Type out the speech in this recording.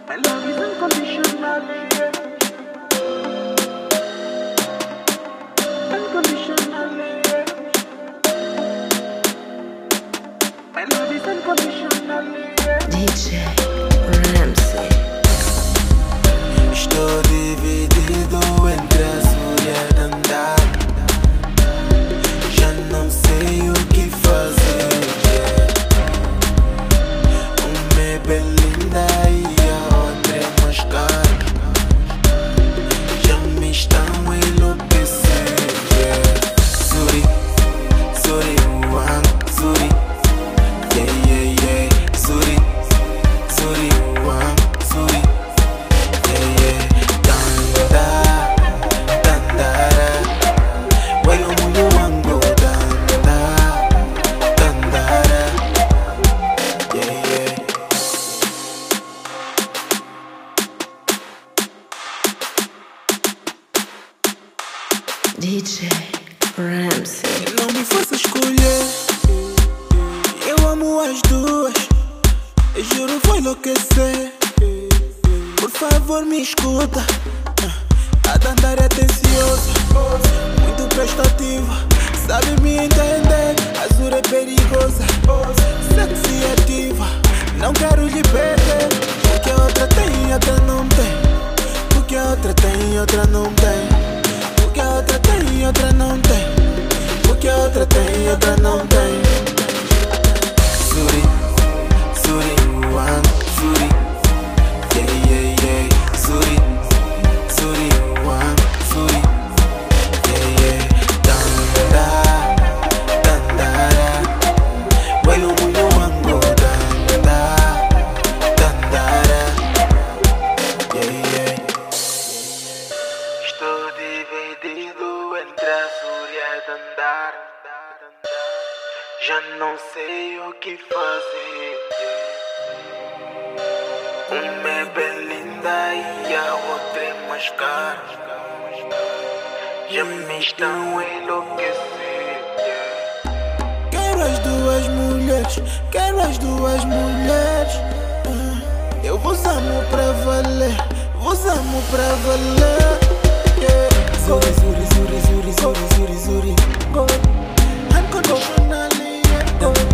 My love is unconditional, yeah. Unconditional, yeah. My love is unconditional, yeah. DJ Ramsey. Estou dividido entre azul e arandar. Já não sei o que fazer. Uma é bem linda e a outra é mais cara. Já me estão a enlouquecer. Zuri, Zuri, Wang, Zuri. Yeah, yeah, yeah. Zuri, Zuri, Wang, Zuri. Yeah, yeah. Danda, dandara. Way umuyo wango danda, dandara. Yeah, yeah. DJ Ramsey. Não me faça escolher. Eu amo as duas. Eu juro vou enlouquecer. Por favor me escuta. A Dandara é atenciosa, muito prestativa, sabe me entender. Azul é perigosa, sexy e ativa. Não quero lhe perder. O que a outra tem, outra não tem. O que a outra tem, outra não tem. O que a outra tem, outra não tem. O que a outra tem, outra não tem. Zuri, Zuri, Wang, Zuri. Yeah, yeah, yeah. Zuri, Zuri, Wang, Zuri. Yeah, yeah. Danda, dandara. Way umuyo wango danda, dandara. Yeah, yeah. Estou dividido entre azul e a dandar. Já não sei o que fazer. Uma é bem linda e a outra é mais cara. Já me estão a enlouquecer. Quero as duas mulheres, quero as duas mulheres. Eu vos amo pra valer, vos amo pra valer. Zuri, Zuri, Zuri, Zuri, Zuri, Zuri, Zuri. Unconditionally, yeah.